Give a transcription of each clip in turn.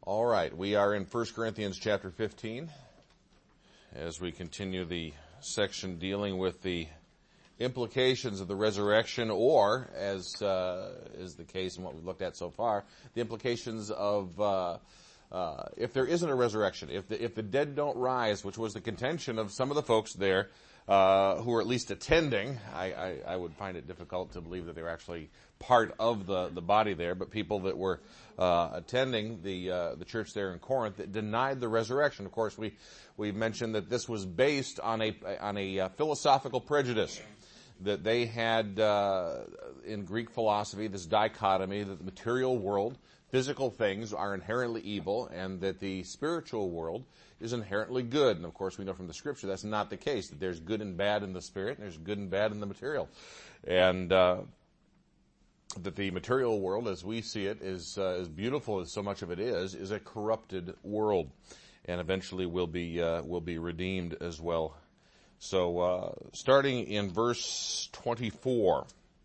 All right, we are in 1 Corinthians chapter 15 as we continue the section dealing with the implications of the resurrection, or, as is the case in what we've looked at so far, the implications of if there isn't a resurrection, if the dead don't rise, which was the contention of some of the folks there who were at least attending. I would find it difficult to believe that they were actually part of the body there, but people that were attending the church there in Corinth that denied the resurrection. Of course, we mentioned that this was based on a philosophical prejudice that they had in Greek philosophy, this dichotomy that the material world, physical things, are inherently evil, and that the spiritual world is inherently good. And of course, we know from the Scripture that's not the case, that there's good and bad in the spirit, and there's good and bad in the material. And that the material world, as we see it, is as beautiful as so much of it is a corrupted world, and eventually will be redeemed as well. So, starting in verse 24.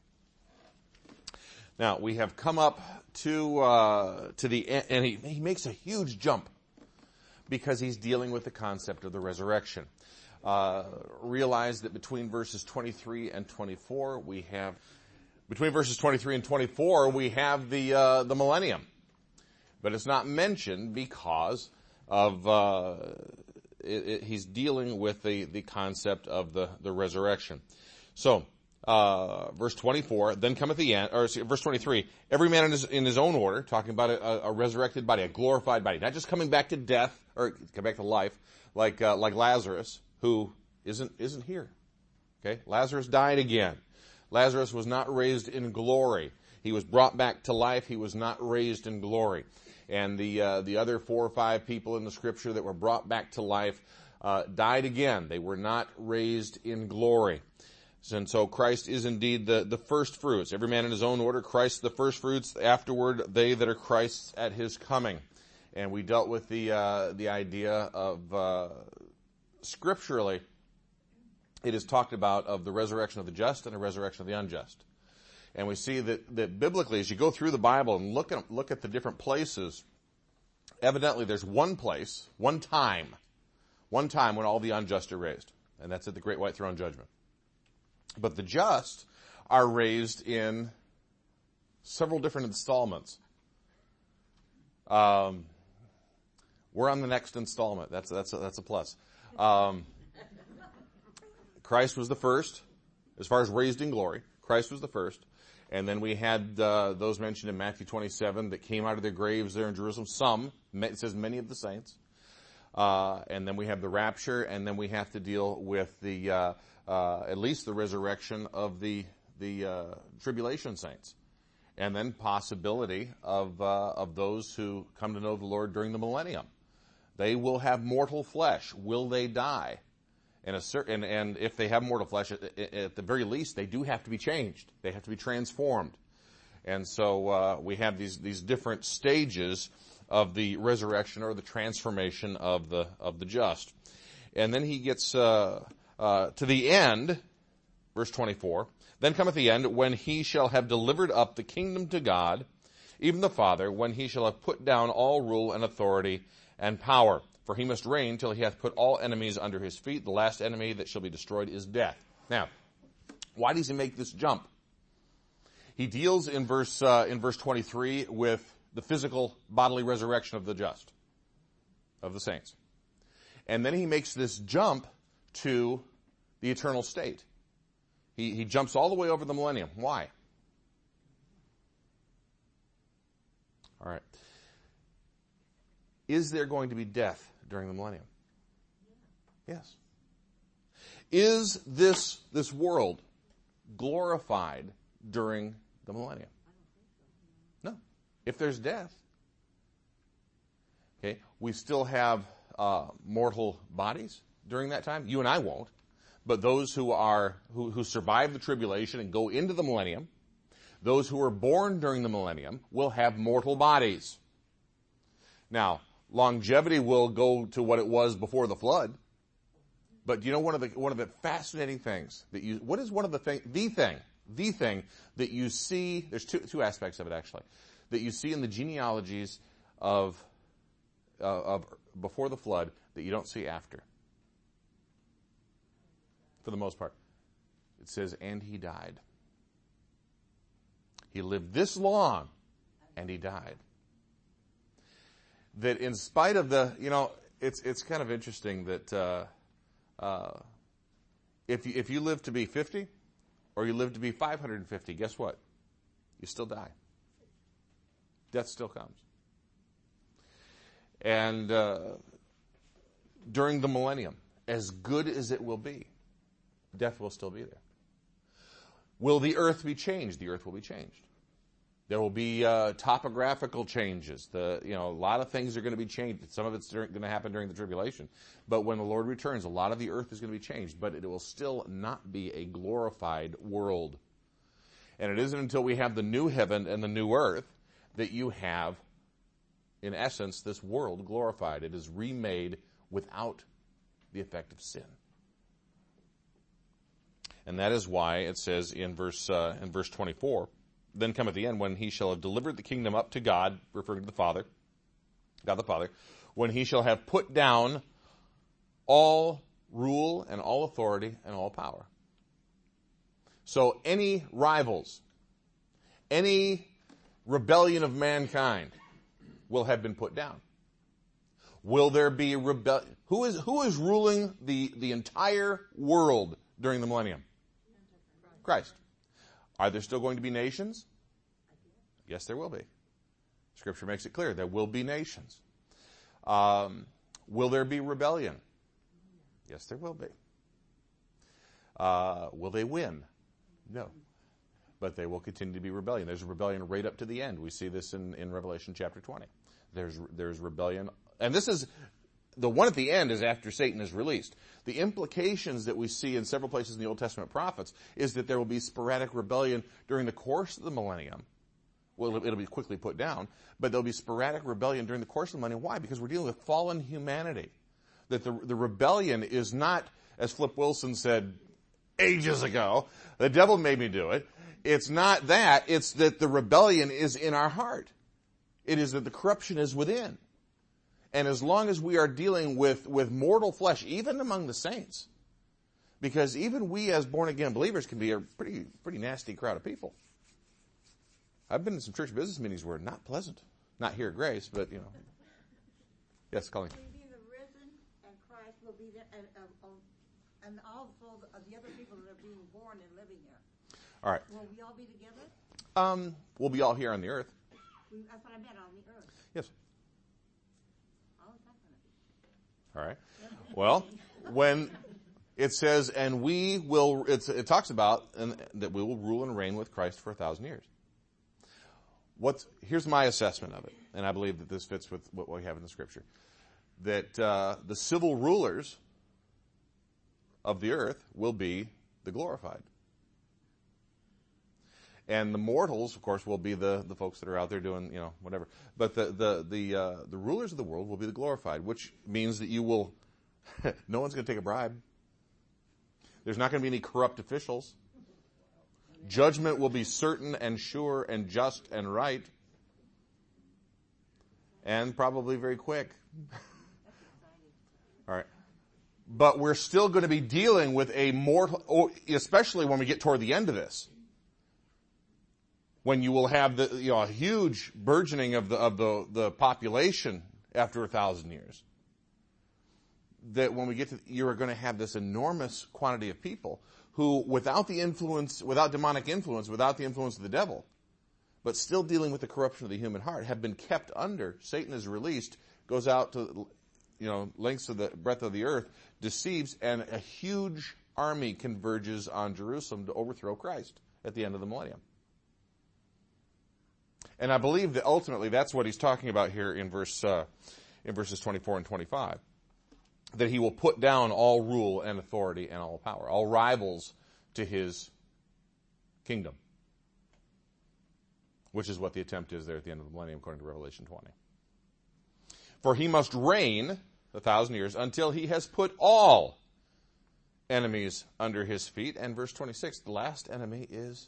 Now, we have come up to the end, and he makes a huge jump because he's dealing with the concept of the resurrection. Realize that between verses 23 and 24, between verses 23 and 24, we have the millennium. But it's not mentioned because of he's dealing with the concept of the resurrection. So, verse 24, then cometh the end, or verse 23, every man in his own order, talking about a resurrected body, a glorified body, not just coming back to death, or come back to life, like Lazarus, who isn't here. Okay? Lazarus died again. Lazarus was not raised in glory. He was brought back to life. He was not raised in glory. And the other 4 or 5 people in the Scripture that were brought back to life died again. They were not raised in glory. And so Christ is indeed the first fruits. Every man in his own order, Christ the first fruits, afterward they that are Christ's at his coming. And we dealt with the idea of scripturally, it is talked about of the resurrection of the just and the resurrection of the unjust. And we see that biblically, as you go through the Bible and look at the different places, evidently there's one place, one time when all the unjust are raised. And that's at the great white throne judgment. But the just are raised in several different installments. We're on the next installment. That's a plus. Christ was the first, as far as raised in glory. Christ was the first. And then we had those mentioned in Matthew 27 that came out of their graves there in Jerusalem. Some, it says many of the saints. And then we have the rapture, and then we have to deal with the at least the resurrection of the tribulation saints, and then possibility of those who come to know the Lord during the millennium. They will have mortal flesh. Will they die? And if they have mortal flesh, at the very least, they do have to be changed. They have to be transformed. And so we have these different stages of the resurrection or the transformation of the just. And then he gets to the end, verse 24, then cometh the end, when he shall have delivered up the kingdom to God, even the Father, when he shall have put down all rule and authority and power. For he must reign till he hath put all enemies under his feet. The last enemy that shall be destroyed is death. Now, why does he make this jump? He deals in verse 23 with the physical bodily resurrection of the just, of the saints. And then he makes this jump to the eternal state. He jumps all the way over the millennium. Why? All right. Is there going to be death during the millennium? Yes. Is this world glorified during the millennium? No. If there's death, okay, we still have mortal bodies during that time. You and I won't, but those who survive the tribulation and go into the millennium, those who are born during the millennium will have mortal bodies. Now, longevity will go to what it was before the flood. But you know one of the fascinating things that the thing that you see, there's two aspects of it actually, that you see in the genealogies of of before the flood that you don't see after. For the most part. It says, and he died. He lived this long, and he died. That in spite of the, it's kind of interesting that if you live to be 50, or you live to be 550, guess what? You still die. Death still comes. And during the millennium, as good as it will be, death will still be there. Will the earth be changed? The earth will be changed. There will be topographical changes. A lot of things are going to be changed. Some of it's going to happen during the tribulation. But when the Lord returns, a lot of the earth is going to be changed. But it will still not be a glorified world. And it isn't until we have the new heaven and the new earth that you have, in essence, this world glorified. It is remade without the effect of sin. And that is why it says in verse 24, then come at the end, when he shall have delivered the kingdom up to God, referring to the Father, God the Father, when he shall have put down all rule and all authority and all power. So any rivals, any rebellion of mankind will have been put down. Will there be rebellion? Who is ruling the entire world during the millennium? Christ. Are there still going to be nations? Yes, there will be. Scripture makes it clear there will be nations. Will there be rebellion? Yes, there will be. Will they win? No. But they will continue to be rebellion. There's a rebellion right up to the end. We see this in Revelation chapter 20. There's rebellion. And this is, the one at the end is after Satan is released. The implications that we see in several places in the Old Testament prophets is that there will be sporadic rebellion during the course of the millennium. Well, it'll be quickly put down, but there'll be sporadic rebellion during the course of the millennium. Why? Because we're dealing with fallen humanity. That the rebellion is not, as Flip Wilson said ages ago, the devil made me do it. It's not that. It's that the rebellion is in our heart. It is that the corruption is within. And as long as we are dealing with mortal flesh, even among the saints, because even we as born-again believers can be a pretty nasty crowd of people. I've been in some church business meetings where not pleasant. Not here at Grace, but, Yes, Colleen. Will be the risen, and Christ will be there, and also the other people that are being born and living here. All right. Will we all be together? We'll be all here on the earth. That's what I meant, on the earth. Yes. How is that going to be? All right. Well, when it says, and we will, it talks about that we will rule and reign with Christ for 1,000 years. Here's my assessment of it, and I believe that this fits with what we have in the Scripture. That the civil rulers of the earth will be the glorified. And the mortals, of course, will be the folks that are out there doing, whatever. But the rulers of the world will be the glorified, which means that you will, no one's going to take a bribe. There's not going to be any corrupt officials. Judgment will be certain and sure and just and right. And probably very quick. All right. But we're still going to be dealing with a mortal, especially when we get toward the end of this. When you will have a huge burgeoning of the population after 1,000 years. That when we get to, you are going to have this enormous quantity of people who, without demonic influence, without the influence of the devil, but still dealing with the corruption of the human heart, have been kept under. Satan is released, goes out to, lengths of the breadth of the earth, deceives, and a huge army converges on Jerusalem to overthrow Christ at the end of the millennium. And I believe that ultimately that's what he's talking about here in verses 24 and 25. That he will put down all rule and authority and all power, all rivals to his kingdom. Which is what the attempt is there at the end of the millennium, according to Revelation 20. For he must reign 1,000 years until he has put all enemies under his feet. And verse 26, the last enemy is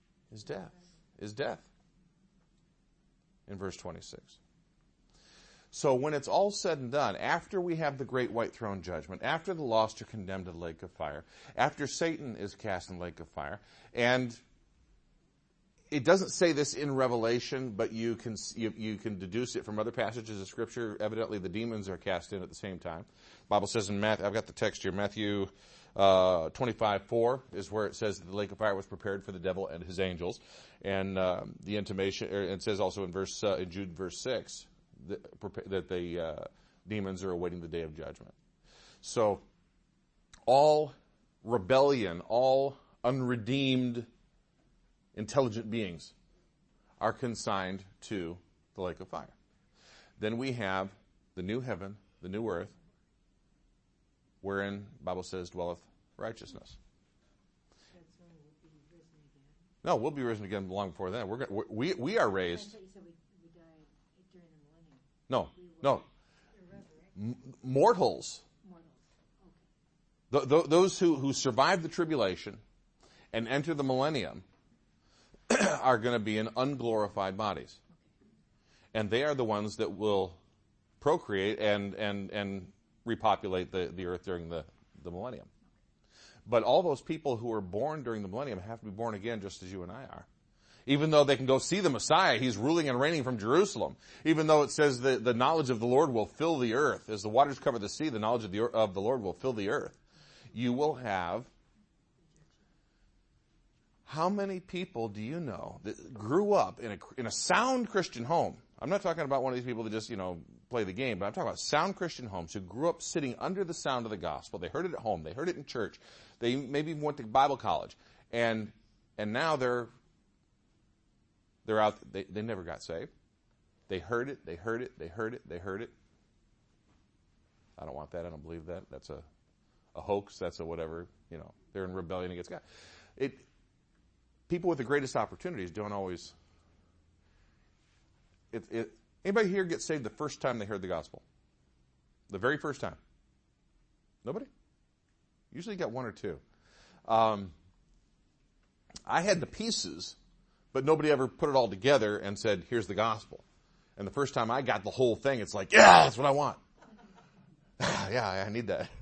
death. In verse 26. So when it's all said and done, after we have the great white throne judgment, after the lost are condemned to the lake of fire, after Satan is cast in the lake of fire, and it doesn't say this in Revelation, but you can deduce it from other passages of Scripture. Evidently, the demons are cast in at the same time. The Bible says in Matthew, I've got the text here, Matthew 25:4 is where it says that the lake of fire was prepared for the devil and his angels, and the intimation. It says also in Jude verse 6 that the demons are awaiting the day of judgment. So, all rebellion, all unredeemed intelligent beings are consigned to the lake of fire. Then we have the new heaven, the new earth, wherein the Bible says dwelleth righteousness. That's when we'll be risen again. No, we'll be risen again long before then. We are raised. I thought you said we died during the millennium. No. Mortals. Mortals. Okay. Those who survive the tribulation and enter the millennium are going to be in unglorified bodies. And they are the ones that will procreate and repopulate the earth during the millennium. But all those people who are born during the millennium have to be born again just as you and I are. Even though they can go see the Messiah, he's ruling and reigning from Jerusalem. Even though it says that the knowledge of the Lord will fill the earth. As the waters cover the sea, the knowledge of the Lord will fill the earth. You will have... How many people do you know that grew up in a sound Christian home? I'm not talking about one of these people that just, play the game, but I'm talking about sound Christian homes who grew up sitting under the sound of the gospel. They heard it at home. They heard it in church. They maybe even went to Bible college. And now they're out. They never got saved. They heard it. They heard it. They heard it. They heard it. I don't want that. I don't believe that. That's a hoax. That's a whatever. They're in rebellion against God. People with the greatest opportunities don't always. Anybody here get saved the first time they heard the gospel? The very first time? Nobody? Usually you got one or two. I had the pieces, but nobody ever put it all together and said, here's the gospel. And the first time I got the whole thing, it's like, yeah, that's what I want. Yeah, I need that.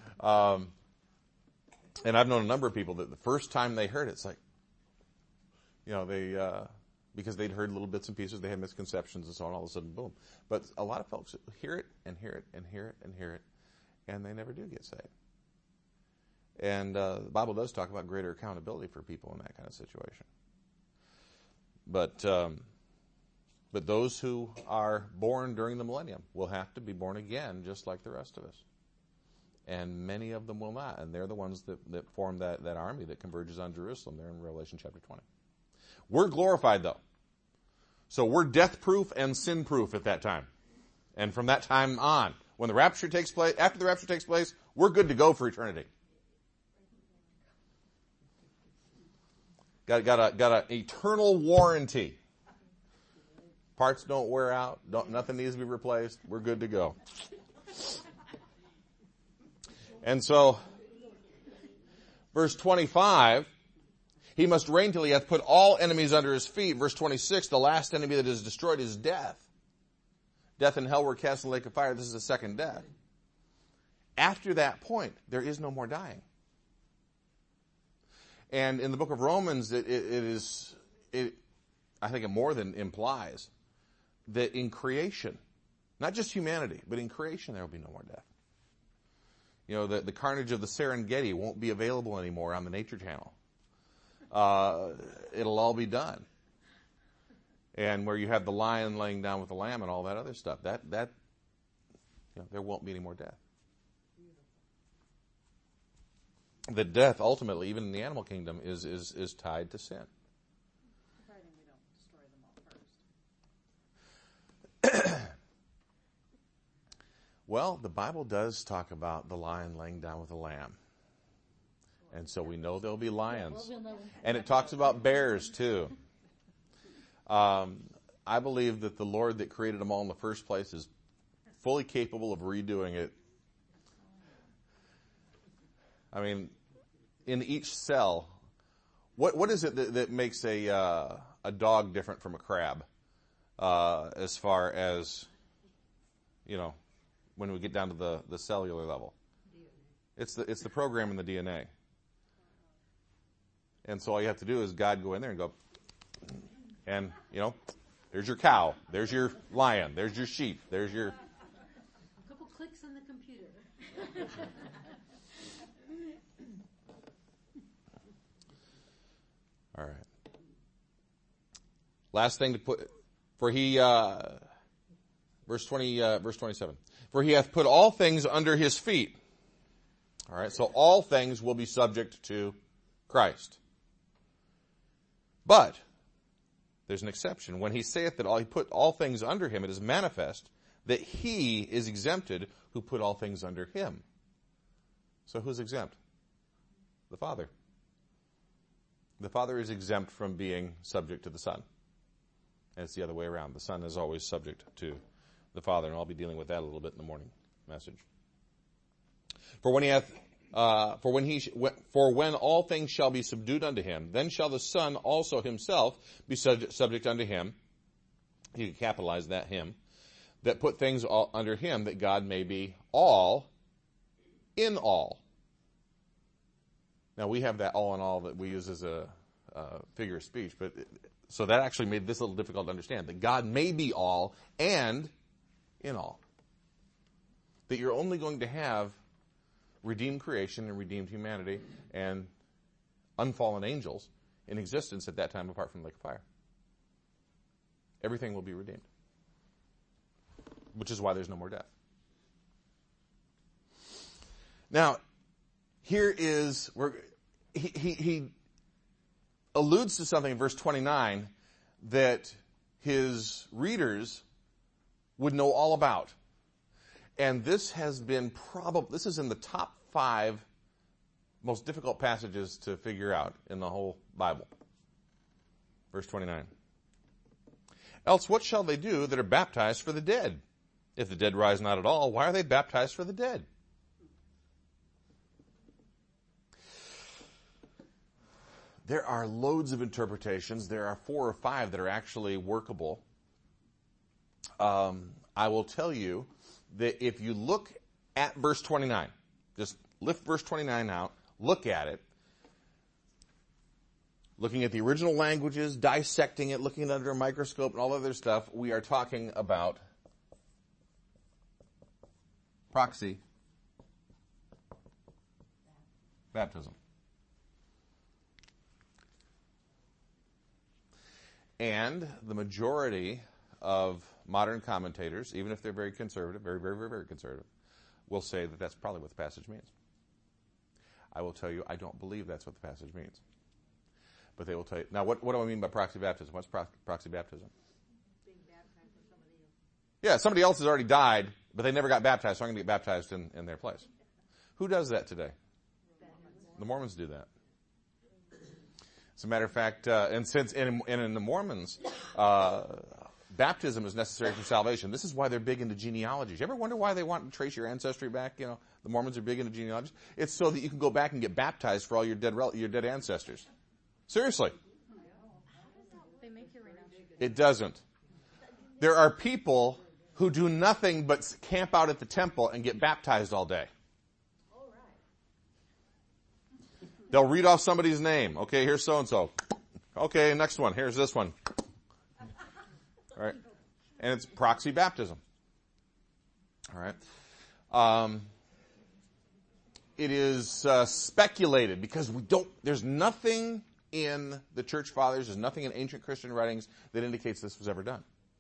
And I've known a number of people that the first time they heard it, it's like, they, because they'd heard little bits and pieces, they had misconceptions and so on, all of a sudden, boom. But a lot of folks hear it and hear it and hear it and hear it, and they never do get saved. And the Bible does talk about greater accountability for people in that kind of situation. But those who are born during the millennium will have to be born again, just like the rest of us. And many of them will not, and they're the ones that form that army that converges on Jerusalem there in Revelation chapter 20. We're glorified, though. So we're death-proof and sin-proof at that time. And from that time on, when the rapture takes place, after the rapture takes place, we're good to go for eternity. Got an eternal warranty. Parts don't wear out. Nothing needs to be replaced. We're good to go. And so, verse 25... He must reign till he hath put all enemies under his feet. Verse 26, the last enemy that is destroyed is death. Death and hell were cast in the lake of fire. This is the second death. After that point, there is no more dying. And in the book of Romans, I think it more than implies that in creation, not just humanity, but in creation there will be no more death. The carnage of the Serengeti won't be available anymore on the Nature Channel. It'll all be done. And where you have the lion laying down with the lamb and all that other stuff, that there won't be any more death. The death, ultimately, even in the animal kingdom, is tied to sin. Providing we don't destroy them all first. Well, the Bible does talk about the lion laying down with the lamb. And so we know there'll be lions. And it talks about bears, too. I believe that the Lord that created them all in the first place is fully capable of redoing it. I mean, in each cell, what is it that makes a dog different from a crab? As far as when we get down to the cellular level. It's the program in the DNA. And so all you have to do is God go in there and go, and, there's your cow, there's your lion, there's your sheep, there's your... A couple clicks on the computer. All right. Last thing to put, verse 27. For he hath put all things under his feet. All right, so all things will be subject to Christ. But there's an exception. When he saith that he put all things under him, it is manifest that he is exempted who put all things under him. So who's exempt? The Father. The Father is exempt from being subject to the Son. And it's the other way around. The Son is always subject to the Father, and I'll be dealing with that a little bit in the morning message. For when all things shall be subdued unto him, then shall the Son also himself be subject unto him. You can capitalize that him. That put things all under him, that God may be all in all. Now we have that all in all that we use as a figure of speech, but so that actually made this a little difficult to understand. That God may be all and in all. That you're only going to have redeemed creation and redeemed humanity and unfallen angels in existence at that time apart from the lake of fire. Everything will be redeemed. Which is why there's no more death. Now, here is where he alludes to something in verse 29 that his readers would know all about. And this has been this is in the top 5 most difficult passages to figure out in the whole Bible. Verse 29. Else what shall they do that are baptized for the dead? If the dead rise not at all, why are they baptized for the dead? There are loads of interpretations. There are 4 or 5 that are actually workable. I will tell you that if you look at verse 29, just lift verse 29 out, look at it, looking at the original languages, dissecting it, looking at it under a microscope and all other stuff, we are talking about proxy baptism. And the majority of modern commentators, even if they're very conservative, very, very, very, very conservative, will say that that's probably what the passage means. I will tell you, I don't believe that's what the passage means. But they will tell you. Now, what do I mean by proxy baptism? What's proxy baptism? Being baptized for somebody else. Yeah, somebody else has already died, but they never got baptized, so I'm going to get baptized in their place. Who does that today? The Mormons do that. As a matter of fact, and in the Mormons, baptism is necessary for salvation. This is why they're big into genealogies. You ever wonder why they want to trace your ancestry back? The Mormons are big into genealogies. It's so that you can go back and get baptized for all your dead ancestors. Seriously. They make you renounce. It doesn't. There are people who do nothing but camp out at the temple and get baptized all day. They'll read off somebody's name. Okay, here's so-and-so. Okay, next one. Here's this one. All right. And it's proxy baptism. All right. It is speculated because there's nothing in the church fathers, there's nothing in ancient Christian writings that indicates this was ever done.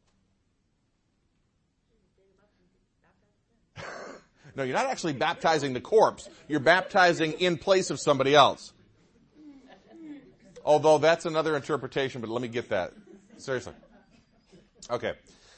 No, you're not actually baptizing the corpse. You're baptizing in place of somebody else. Although that's another interpretation, but let me get that. Seriously. Okay.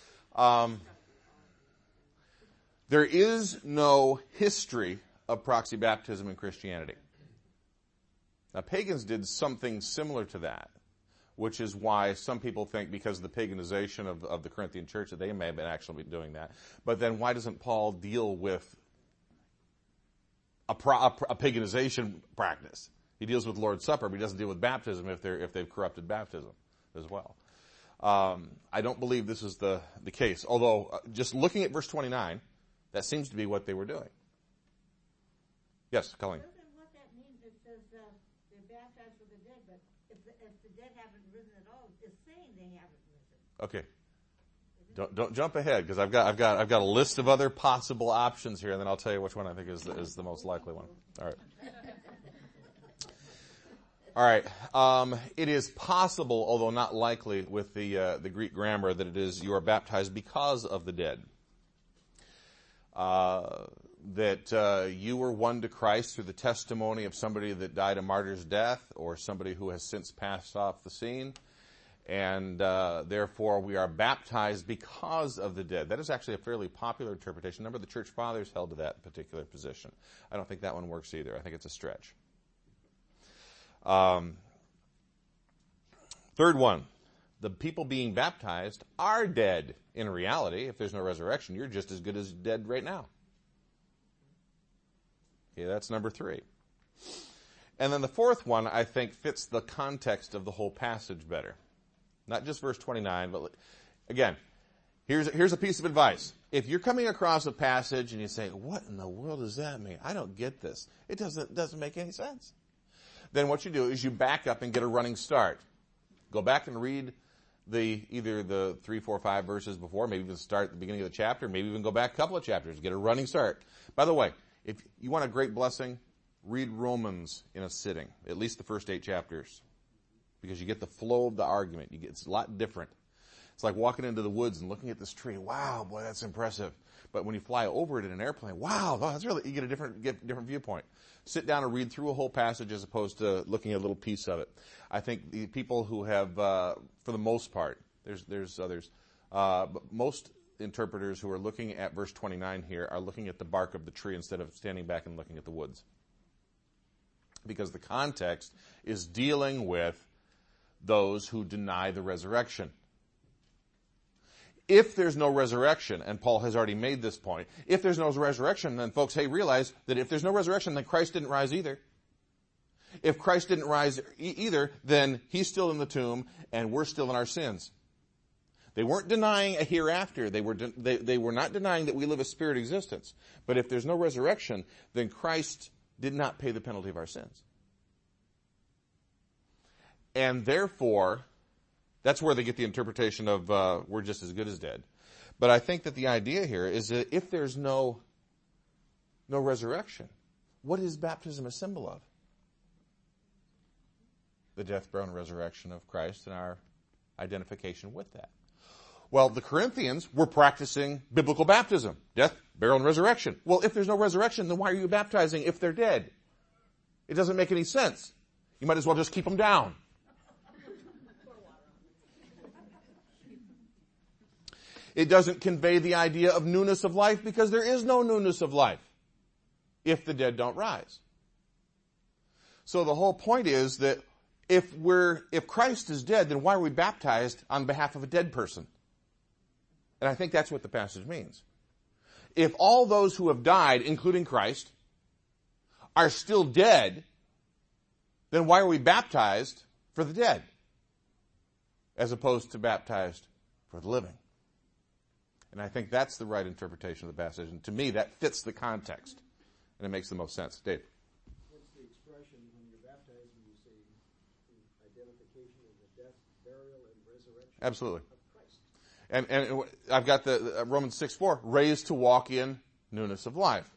There is no history of proxy baptism in Christianity. Now, pagans did something similar to that, which is why some people think because of the paganization of the Corinthian church that they may have been actually doing that. But then why doesn't Paul deal with a paganization practice? He deals with Lord's Supper, but he doesn't deal with baptism if they've corrupted baptism as well. I don't believe this is the case. Although, just looking at verse 29, that seems to be what they were doing. Yes, Colleen. What that means, it says they're baptized for the dead, but if the dead haven't risen at all, it's saying they haven't risen. Okay. Don't jump ahead, because I've got a list of other possible options here, and then I'll tell you which one I think is the most likely one. All right. It is possible, although not likely, with the Greek grammar, that it is you are baptized because of the dead. That you were won to Christ through the testimony of somebody that died a martyr's death, or somebody who has since passed off the scene. And therefore we are baptized because of the dead. That is actually a fairly popular interpretation. A number of the church fathers held to that particular position. I don't think that one works either. I think it's a stretch. Third one, the people being baptized are dead in reality. If there's no resurrection, you're just as good as dead right now. Okay, that's number 3. And then the fourth one, I think, fits the context of the whole passage better. Not just verse 29, but again, here's a piece of advice. If you're coming across a passage and you say, what in the world does that mean? I don't get this. It doesn't make any sense. Then what you do is you back up and get a running start. Go back and read either the 3, 4, 5 verses before, maybe even start at the beginning of the chapter, maybe even go back a couple of chapters, get a running start. By the way, if you want a great blessing, read Romans in a sitting, at least the first 8 chapters. Because you get the flow of the argument. It's a lot different. It's like walking into the woods and looking at this tree. Wow, boy, that's impressive. But when you fly over it in an airplane, wow, that's really, you get a different viewpoint. Sit down and read through a whole passage as opposed to looking at a little piece of it. I think the people who have, for the most part, there's others, but most interpreters who are looking at verse 29 here are looking at the bark of the tree instead of standing back and looking at the woods. Because the context is dealing with those who deny the resurrection. If there's no resurrection, and Paul has already made this point, if there's no resurrection, then folks, realize that if there's no resurrection, then Christ didn't rise either. If Christ didn't rise either, then he's still in the tomb, and we're still in our sins. They weren't denying a hereafter. They were not denying that we live a spirit existence. But if there's no resurrection, then Christ did not pay the penalty of our sins. And therefore, that's where they get the interpretation of we're just as good as dead. But I think that the idea here is that if there's no resurrection, what is baptism a symbol of? The death, burial, and resurrection of Christ and our identification with that. Well, the Corinthians were practicing biblical baptism. Death, burial, and resurrection. Well, if there's no resurrection, then why are you baptizing if they're dead? It doesn't make any sense. You might as well just keep them down. It doesn't convey the idea of newness of life because there is no newness of life if the dead don't rise. So the whole point is that if Christ is dead, then why are we baptized on behalf of a dead person? And I think that's what the passage means. If all those who have died, including Christ, are still dead, then why are we baptized for the dead as opposed to baptized for the living? And I think that's the right interpretation of the passage. And to me, that fits the context. And it makes the most sense. Dave? What's the expression when you're baptized when you say identification of the death, burial, and resurrection Absolutely. of Christ? And I've got the Romans 6:4, raised to walk in newness of life.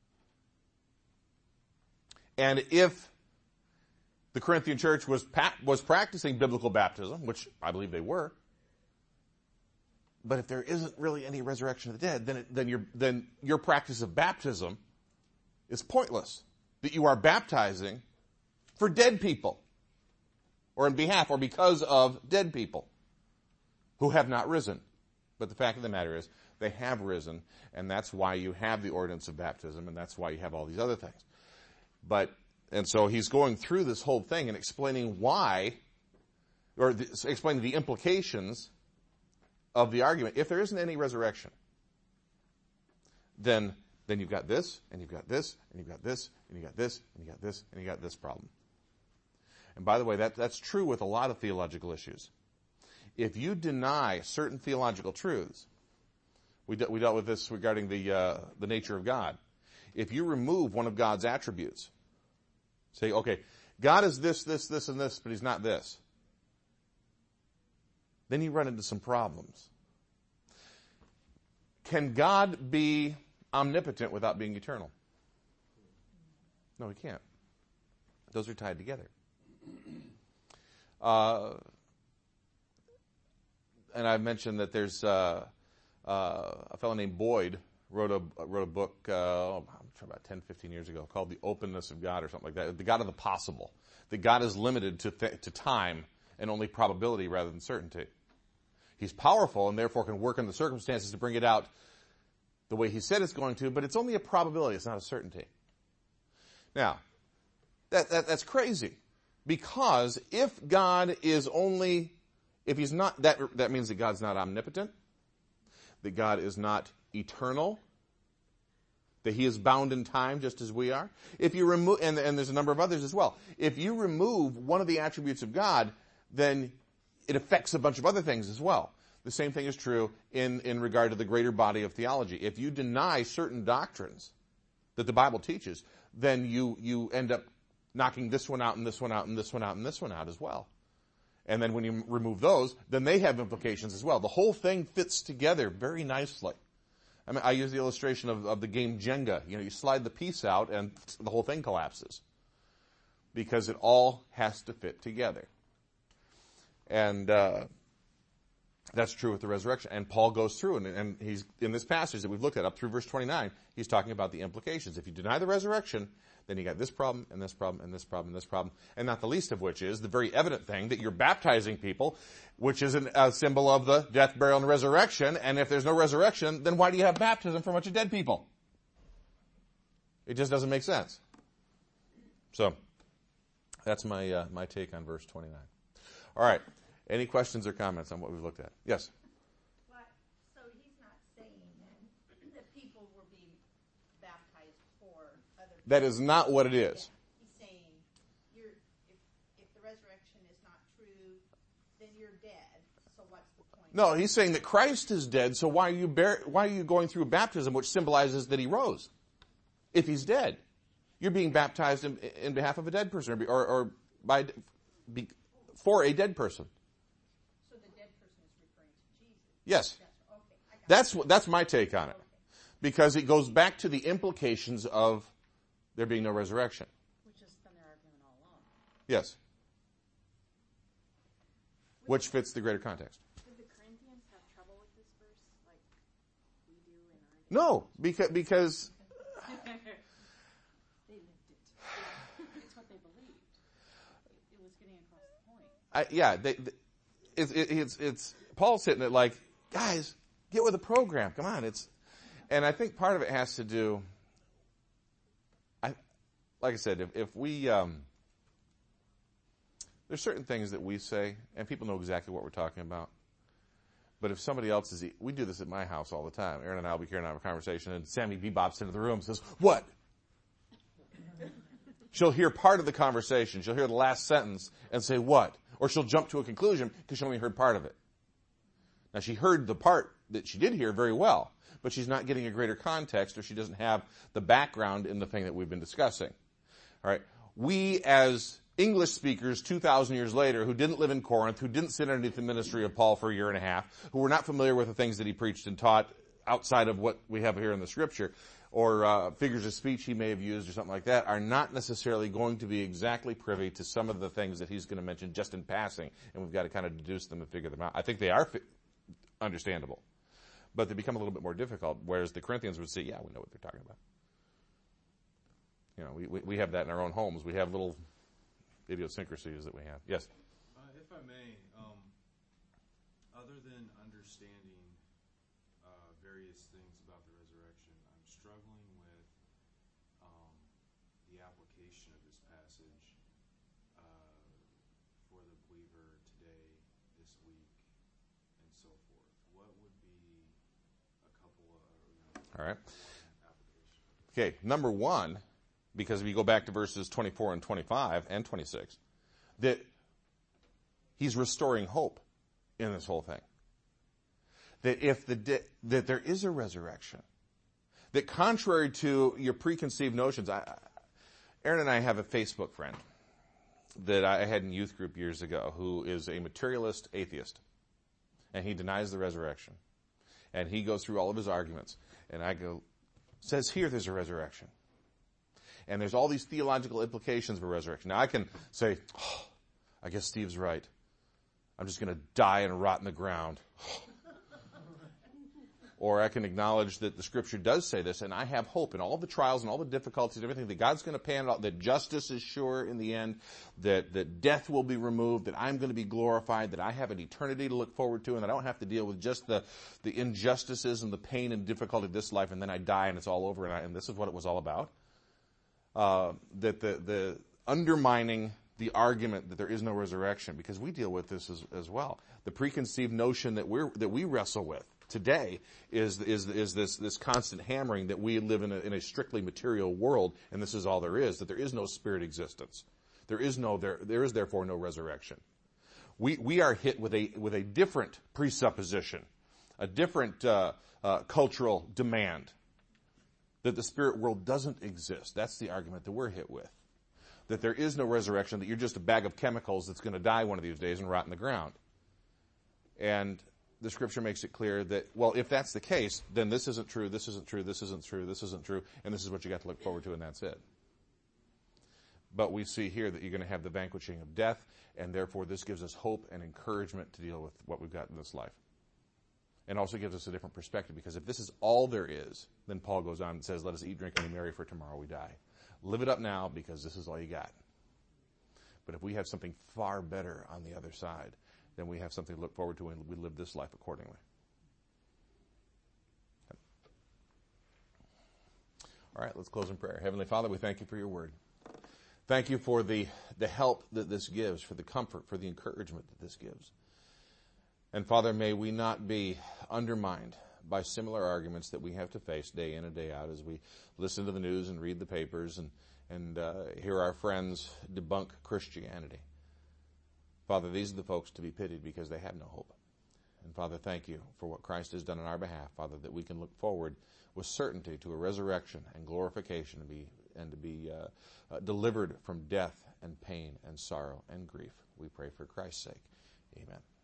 And if the Corinthian church was practicing biblical baptism, which I believe they were, but if there isn't really any resurrection of the dead, then your practice of baptism is pointless. That you are baptizing for dead people, or in behalf or because of dead people who have not risen. But the fact of the matter is, they have risen, and that's why you have the ordinance of baptism, and that's why you have all these other things. And so he's going through this whole thing and explaining why, explaining the implications of the argument. If there isn't any resurrection, then you've got this, and you've got this, and you've got this, and you've got this, and you've got this, and you've got this problem. And by the way, that's true with a lot of theological issues. if you deny certain theological truths, we dealt with this regarding the nature of God. If you remove one of God's attributes, say, okay, God is this, this, this, and this, but he's not this, then you run into some problems. Can God be omnipotent without being eternal? No, he can't. Those are tied together. And I've mentioned that there's a fellow named Boyd wrote a book about 10, 15 years ago called The Openness of God or something like that. The God of the possible. That God is limited to time and only probability rather than certainty. He's powerful and therefore can work in the circumstances to bring it out the way he said it's going to, but it's only a probability. It's not a certainty. Now, that's crazy. Because if God is only, if he's not, that means that God's not omnipotent, that God is not eternal, that he is bound in time just as we are. If you remove, and there's a number of others as well. If you remove one of the attributes of God, then it affects a bunch of other things as well. The same thing is true in regard to the greater body of theology. If you deny certain doctrines that the Bible teaches, then you end up knocking this one out and this one out and this one out and this one out as well. And then when you remove those, then they have implications as well. The whole thing fits together very nicely. I mean, I use the illustration of the game Jenga. You know, you slide the piece out and the whole thing collapses. Because it all has to fit together. And that's true with the resurrection. And Paul goes through, and he's in this passage that we've looked at up through verse 29, he's talking about the implications. If you deny the resurrection, then you got this problem, and this problem, and this problem, and this problem, and not the least of which is the very evident thing that you're baptizing people, which is a symbol of the death, burial, and resurrection. And if there's no resurrection, then why do you have baptism for a bunch of dead people? It just doesn't make sense. So, that's my take on verse 29. All right. Any questions or comments on what we've looked at? Yes? So he's not saying then that people were being baptized for other people. That is not what it is. He's saying if the resurrection is not true, then you're dead. So what's the point? No, he's saying that Christ is dead, so why are you going through baptism, which symbolizes that he rose? If he's dead. You're being baptized in behalf of a dead person or for a dead person. Yes. That's my take on it. Because it goes back to the implications of there being no resurrection. Which has been their argument all along. Yes. Which fits the greater context. Did the Corinthians have trouble with this verse like we do in our... No, because They lived it. It's what they believed. It was getting across the point. it's Paul's hitting it like, guys, get with the program. Come on, and I think part of it has to do. Like I said, if we there's certain things that we say, and people know exactly what we're talking about. But if somebody else is, we do this at my house all the time. Aaron and I will be carrying on a conversation, and Sammy bebops into the room and says, "What?" She'll hear part of the conversation. She'll hear the last sentence and say, "What?" Or she'll jump to a conclusion because she only heard part of it. Now, she heard the part that she did hear very well, but she's not getting a greater context, or she doesn't have the background in the thing that we've been discussing. All right. We, as English speakers 2,000 years later, who didn't live in Corinth, who didn't sit underneath the ministry of Paul for a year and a half, who were not familiar with the things that he preached and taught outside of what we have here in the Scripture, or figures of speech he may have used or something like that, are not necessarily going to be exactly privy to some of the things that he's going to mention just in passing, and we've got to kind of deduce them and figure them out. I think they are understandable, but they become a little bit more difficult, whereas the Corinthians would say, yeah, we know what they're talking about. You know, we have that in our own homes. We have little idiosyncrasies that we have. Yes? If I may, other than understanding various things about the resurrection, I'm struggling with the application of this passage for the believer today, this week, and so forth. What would be a couple of All right. applications? Okay, number one, because if you go back to verses 24 and 25 and 26, that he's restoring hope. in this whole thing. That that there is a resurrection. That contrary to your preconceived notions, Aaron and I have a Facebook friend that I had in youth group years ago who is a materialist atheist. And he denies the resurrection. And he goes through all of his arguments. And I go, says here there's a resurrection. And there's all these theological implications of a resurrection. Now I can say, oh, I guess Steve's right. I'm just going to die and rot in the ground. Or I can acknowledge that the Scripture does say this, and I have hope in all the trials and all the difficulties and everything, that God's going to pan it out, that justice is sure in the end, that death will be removed, that I'm going to be glorified, that I have an eternity to look forward to, and that I don't have to deal with just the injustices and the pain and difficulty of this life, and then I die and it's all over, and this is what it was all about. That the undermining the argument that there is no resurrection, because we deal with this as well. The preconceived notion that we wrestle with today is this constant hammering that we live in a strictly material world, and this is all there is, that there is no spirit existence. There is therefore no resurrection. We are hit with a different presupposition, a different cultural demand, that the spirit world doesn't exist. That's the argument that we're hit with. That there is no resurrection, that you're just a bag of chemicals that's going to die one of these days and rot in the ground. And the Scripture makes it clear that, well, if that's the case, then this isn't true, this isn't true, this isn't true, this isn't true, and this is what you got to look forward to, and that's it. But we see here that you're going to have the vanquishing of death, and therefore this gives us hope and encouragement to deal with what we've got in this life. And also gives us a different perspective, because if this is all there is, then Paul goes on and says, let us eat, drink, and be merry, for tomorrow we die. Live it up now, because this is all you got. But if we have something far better on the other side, then we have something to look forward to, and we live this life accordingly. All right, let's close in prayer. Heavenly Father, we thank you for your word. Thank you for the help that this gives, for the comfort, for the encouragement that this gives. And Father, may we not be undermined by similar arguments that we have to face day in and day out as we listen to the news and read the papers and hear our friends debunk Christianity. Father, these are the folks to be pitied because they have no hope. And Father, thank you for what Christ has done on our behalf, Father, that we can look forward with certainty to a resurrection and glorification to be delivered from death and pain and sorrow and grief. We pray for Christ's sake. Amen.